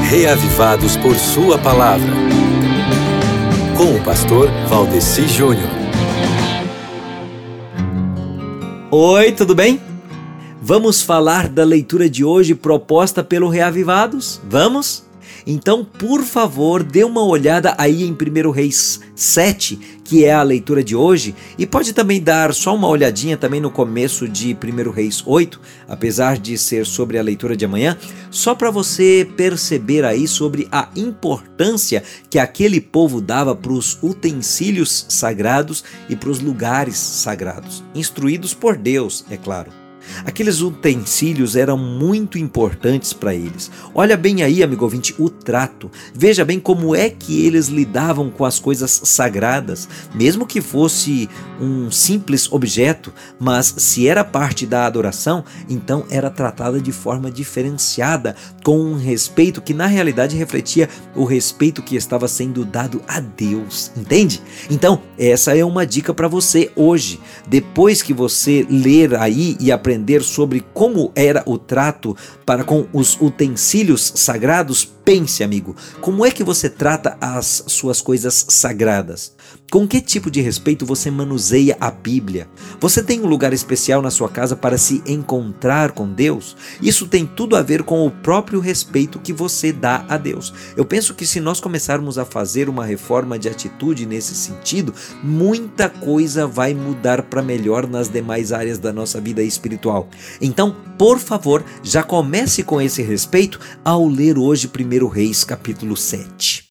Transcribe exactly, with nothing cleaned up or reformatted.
Reavivados por Sua Palavra, com o pastor Valdeci Júnior. Oi, tudo bem? Vamos falar da leitura de hoje proposta pelo Reavivados? Vamos? Então, por favor, dê uma olhada aí em primeiro Reis sete, que é a leitura de hoje, e pode também dar só uma olhadinha também no começo de primeiro Reis oito, apesar de ser sobre a leitura de amanhã, só para você perceber aí sobre a importância que aquele povo dava para os utensílios sagrados e para os lugares sagrados, instruídos por Deus, é claro. Aqueles utensílios eram muito importantes para eles. Olha bem aí, amigo ouvinte, o trato. Veja bem como é que eles lidavam com as coisas sagradas, mesmo que fosse um simples objeto, mas se era parte da adoração, então era tratada de forma diferenciada, com um respeito que na realidade refletia o respeito que estava sendo dado a Deus, entende? Então, essa é uma dica para você hoje. Depois que você ler aí e aprender sobre como era o trato para com os utensílios sagrados, pense, amigo, como é que você trata as suas coisas sagradas? Com que tipo de respeito você manuseia a Bíblia? Você tem um lugar especial na sua casa para se encontrar com Deus? Isso tem tudo a ver com o próprio respeito que você dá a Deus. Eu penso que se nós começarmos a fazer uma reforma de atitude nesse sentido, muita coisa vai mudar para melhor nas demais áreas da nossa vida espiritual. Então, por favor, já comece com esse respeito ao ler hoje primeiro Reis capítulo sete.